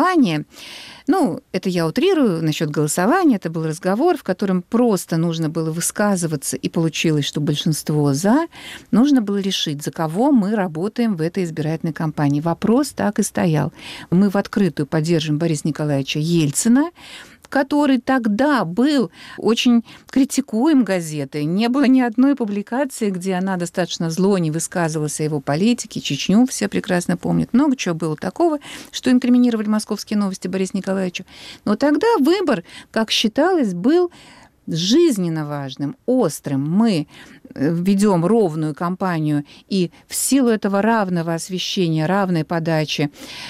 голосование. Ну, это я утрирую насчет голосования. Это был разговор, в котором просто нужно было высказываться, и получилось, что большинство «за». Нужно было решить, за кого мы работаем в этой избирательной кампании. Вопрос так и стоял. Мы в открытую поддерживаем Бориса Николаевича Ельцина, который тогда был очень критикуем газетой. Не было ни одной публикации, где она достаточно зло не высказывалась о его политике. Чечню все прекрасно помнят. Много чего было такого, что инкриминировали «Московские новости» Борису Николаевичу. Но тогда выбор, как считалось, был жизненно важным, острым. Мы ведем ровную кампанию, и в силу этого равного освещения, равной подачи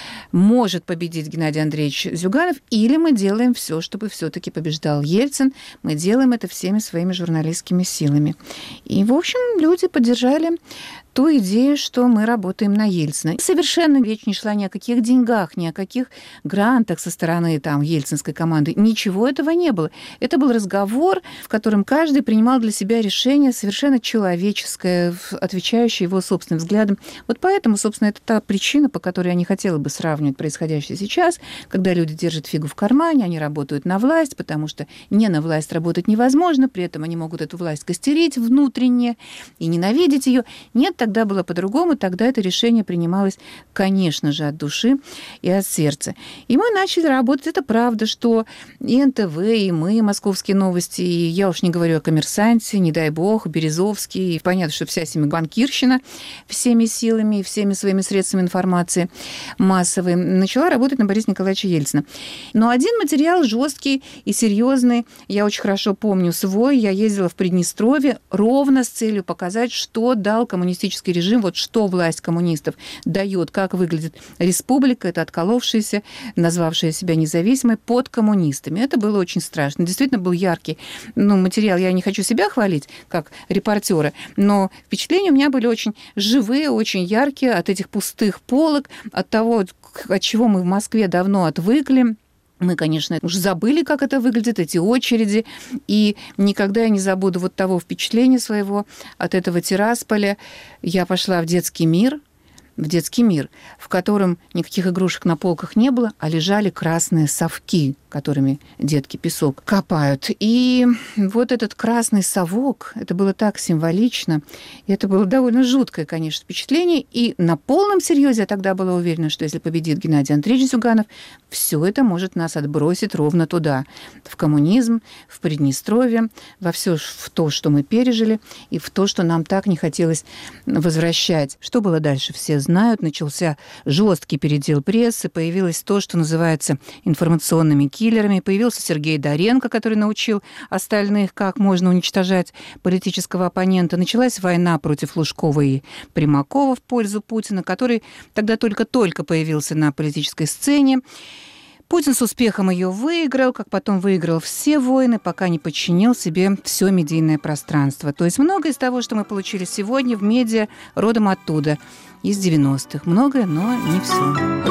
может победить Геннадий Андреевич Зюганов, или мы делаем все, чтобы все-таки побеждал Ельцин. Мы делаем это всеми своими журналистскими силами. И, в общем, люди поддержали ту идею, что мы работаем на Ельцина. Совершенно речь не шла ни о каких деньгах, ни о каких грантах со стороны там, ельцинской команды. Ничего этого не было. Это был разговор, в котором каждый принимал для себя решение совершенно человеческое, отвечающее его собственным взглядам. Вот поэтому, собственно, это та причина, по которой я не хотела бы сравнивать происходящее сейчас, когда люди держат фигу в кармане, они работают на власть, потому что не на власть работать невозможно, при этом они могут эту власть костерить внутренне и ненавидеть ее. Нет, тогда было по-другому, тогда это решение принималось, конечно же, от души и от сердца. И мы начали работать. Это правда, что и эн тэ вэ, и мы, «Московские новости», и я уж не говорю о «Коммерсанте», не дай бог, Березовский, и понятно, что вся семибанкирщина всеми силами и всеми своими средствами информации массовой начала работать на Бориса Николаевича Ельцина. Но один материал жесткий и серьезный, я очень хорошо помню свой, я ездила в Приднестровье ровно с целью показать, что дал коммунистический режим, вот что власть коммунистов дает, как выглядит республика, это отколовшаяся, назвавшая себя независимой, под коммунистами. Это было очень страшно. Действительно был яркий ну, материал. Я не хочу себя хвалить, как репортера, но впечатления у меня были очень живые, очень яркие от этих пустых полок, от того, от чего мы в Москве давно отвыкли. Мы, конечно, уже забыли, как это выглядит, эти очереди, и никогда я не забуду вот того впечатления своего от этого Тирасполя. Я пошла в детский мир, в детский мир, в котором никаких игрушек на полках не было, а лежали красные совки, которыми детки песок копают. И вот этот красный совок, это было так символично, и это было довольно жуткое, конечно, впечатление. И на полном серьезе я тогда была уверена, что если победит Геннадий Андреевич Зюганов, все это может нас отбросить ровно туда, в коммунизм, в Приднестровье, во все в то, что мы пережили, и в то, что нам так не хотелось возвращать. Что было дальше, все знают. Начался жесткий передел прессы, появилось то, что называется информационными киллерами. Появился Сергей Доренко, который научил остальных, как можно уничтожать политического оппонента. Началась война против Лужкова и Примакова в пользу Путина, который тогда только-только появился на политической сцене. Путин с успехом ее выиграл, как потом выиграл все войны, пока не подчинил себе все медийное пространство. То есть многое из того, что мы получили сегодня в медиа, родом оттуда, из девяностых. Многое, но не все.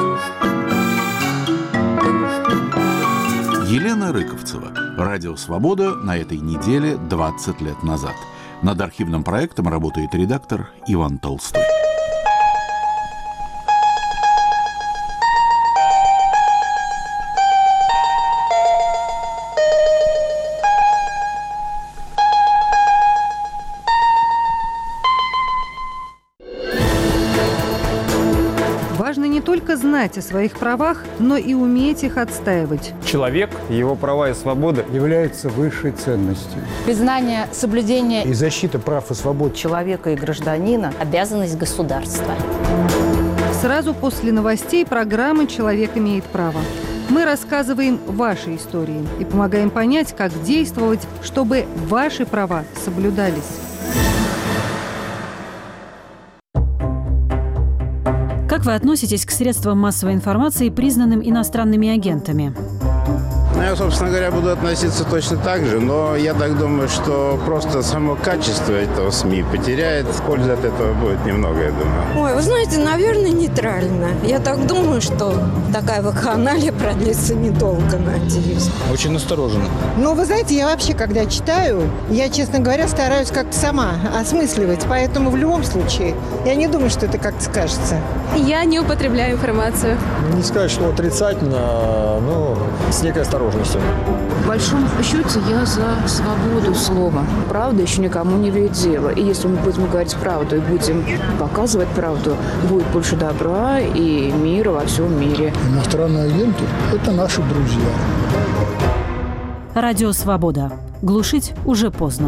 Елена Рыковцева. Радио «Свобода» на этой неделе двадцать лет назад. Над архивным проектом работает редактор Иван Толстой. Важно не только знать о своих правах, но и уметь их отстаивать. Человек, его права и свобода являются высшей ценностью. Признание, соблюдение и защита прав и свобод человека и гражданина – обязанность государства. Сразу после новостей программы «Человек имеет право». Мы рассказываем ваши истории и помогаем понять, как действовать, чтобы ваши права соблюдались. Как вы относитесь к средствам массовой информации, признанным иностранными агентами? Я, собственно говоря, буду относиться точно так же, но я так думаю, что просто само качество этого СМИ потеряет. Пользы от этого будет немного, я думаю. Ой, вы знаете, наверное, нейтрально. Я так думаю, что такая вакханалия продлится недолго, надеюсь. Очень настороженно. Ну, вы знаете, я вообще, когда читаю, я, честно говоря, стараюсь как-то сама осмысливать, поэтому в любом случае я не думаю, что это как-то скажется. Я не употребляю информацию. Не сказать, что отрицательно, но с некой осторожностью. В большом счете я за свободу слова. Правда еще никому не вредила. И если мы будем говорить правду и будем показывать правду, будет больше добра и мира во всем мире. Иностранные агенты – это наши друзья. Радио «Свобода». Глушить уже поздно.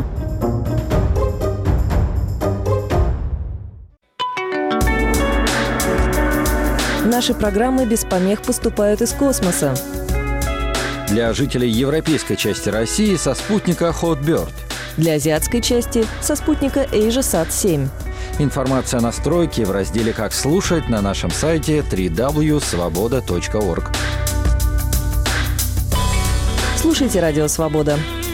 Наши программы без помех поступают из космоса. Для жителей европейской части России со спутника Hotbird. Для азиатской части со спутника AsiaSat семь. Информация о настройке в разделе «Как слушать» на нашем сайте дабл-ю дабл ю дабл ю точка свобода точка орг. Слушайте «Радио Свобода».